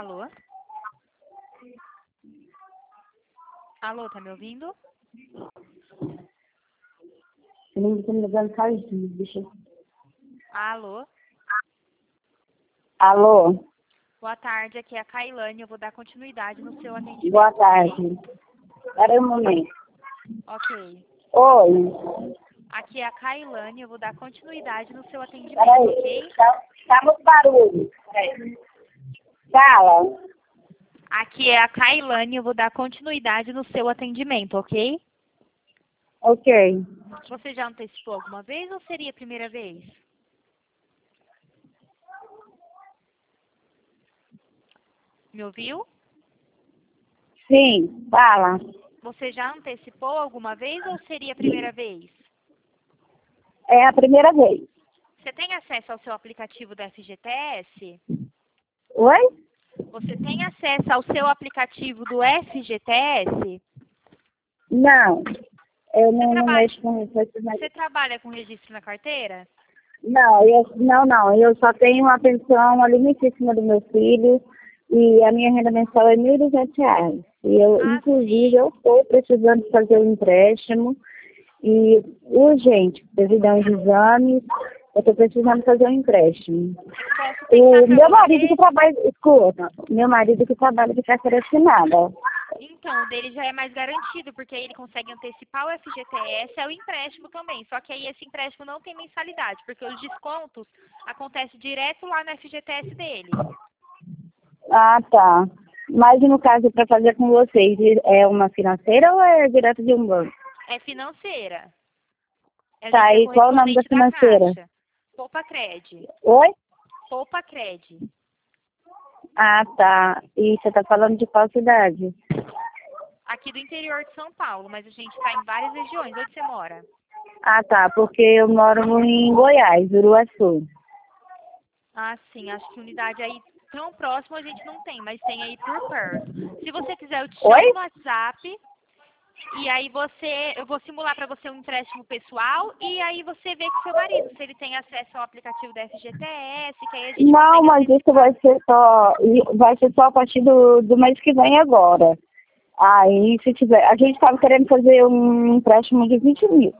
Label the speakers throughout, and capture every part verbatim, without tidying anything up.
Speaker 1: Alô? Alô, tá me ouvindo?
Speaker 2: Eu não estou me ligando sozinho, deixa eu...
Speaker 1: Alô?
Speaker 2: Alô?
Speaker 1: Boa tarde, aqui é a Kailane, eu vou dar continuidade no seu atendimento.
Speaker 2: Boa tarde.
Speaker 1: Ok?
Speaker 2: Espera aí um momento.
Speaker 1: Ok.
Speaker 2: Oi.
Speaker 1: Aqui é a Kailane, eu vou dar continuidade no seu atendimento,
Speaker 2: Espera aí.
Speaker 1: ok?
Speaker 2: Tá, tá muito barulho. Peraí. Fala.
Speaker 1: Aqui é a Kailane, eu vou dar continuidade no seu atendimento, ok?
Speaker 2: Ok.
Speaker 1: Você já antecipou alguma vez ou seria a primeira vez? Me ouviu?
Speaker 2: Sim, fala.
Speaker 1: Você já antecipou alguma vez ou seria a primeira vez?
Speaker 2: É a primeira vez.
Speaker 1: Você tem acesso ao seu aplicativo da F G T S?
Speaker 2: Oi?
Speaker 1: Você tem acesso ao seu aplicativo do F G T S?
Speaker 2: Não. Eu
Speaker 1: Você
Speaker 2: não, não
Speaker 1: trabalha,
Speaker 2: mexo com isso.
Speaker 1: você trabalha com registro na carteira?
Speaker 2: Não, eu, não, não. Eu só tenho uma pensão alimentícia do meu filho e a minha renda mensal é mil e duzentos reais. E eu,
Speaker 1: Ah,
Speaker 2: inclusive,
Speaker 1: sim.
Speaker 2: eu estou precisando fazer um empréstimo e urgente, devido a uns exames, eu estou precisando fazer um empréstimo.
Speaker 1: Posso tentar
Speaker 2: O
Speaker 1: para
Speaker 2: meu marido que
Speaker 1: você?
Speaker 2: trabalha, escuta, meu marido que trabalha de carteira assinada.
Speaker 1: Então, o dele já é mais garantido, porque aí ele consegue antecipar o F G T S, é o empréstimo também. Só que aí esse empréstimo não tem mensalidade, porque os descontos acontecem direto lá no F G T S dele.
Speaker 2: Ah, tá. Mas no caso, para fazer com vocês, é uma financeira ou é direto de um banco?
Speaker 1: É financeira. A
Speaker 2: Tá,
Speaker 1: gente é
Speaker 2: e qual o nome da
Speaker 1: correspondente da
Speaker 2: financeira?
Speaker 1: Caixa. Poupa Cred.
Speaker 2: Oi?
Speaker 1: Poupa Cred.
Speaker 2: Ah, tá. E você tá falando de qual cidade?
Speaker 1: Aqui do interior de São Paulo, mas a gente está em várias regiões. Onde você mora?
Speaker 2: Ah, tá, porque eu moro em Goiás, Uruaçu.
Speaker 1: Ah, sim. Acho que unidade aí tão próximo a gente não tem, mas tem aí por perto. Se você quiser, eu te chamo
Speaker 2: Oi?
Speaker 1: no WhatsApp. E aí você, eu vou simular para você um empréstimo pessoal e aí você vê com seu marido se ele tem acesso ao aplicativo da F G T S, que aí a gente
Speaker 2: Não,
Speaker 1: consegue
Speaker 2: mas isso
Speaker 1: antecipar.
Speaker 2: vai ser só, vai ser só a partir do, do mês que vem agora. Aí, se tiver, a gente estava querendo fazer um empréstimo de vinte mil.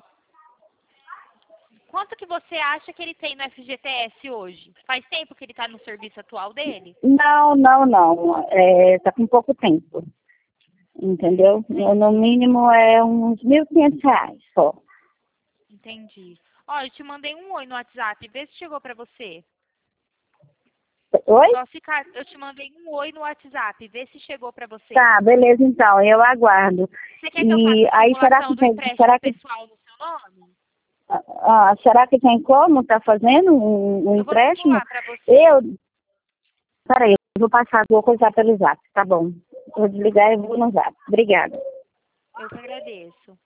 Speaker 1: Quanto que você acha que ele tem no F G T S hoje? Faz tempo que ele está no serviço atual dele?
Speaker 2: Não, não, não. É, tá com pouco tempo. Entendeu? No no mínimo é uns mil e quinhentos reais só.
Speaker 1: Entendi. Ó, eu te mandei um oi no WhatsApp, vê se chegou para você.
Speaker 2: Oi?
Speaker 1: Só ficar, eu te mandei um oi no WhatsApp, vê se chegou para você.
Speaker 2: Tá, beleza então, eu aguardo.
Speaker 1: Você quer que eu faça
Speaker 2: E
Speaker 1: a
Speaker 2: aí, será que
Speaker 1: simulação do
Speaker 2: tem,
Speaker 1: empréstimo
Speaker 2: será que,
Speaker 1: pessoal no seu nome?
Speaker 2: ah, será que tem como tá fazendo um, um
Speaker 1: Eu vou
Speaker 2: empréstimo?
Speaker 1: simular para você.
Speaker 2: Eu, peraí, eu vou passar, vou coisar pelo zap, tá bom. Vou desligar e vou no zap. Obrigada.
Speaker 1: Eu que agradeço.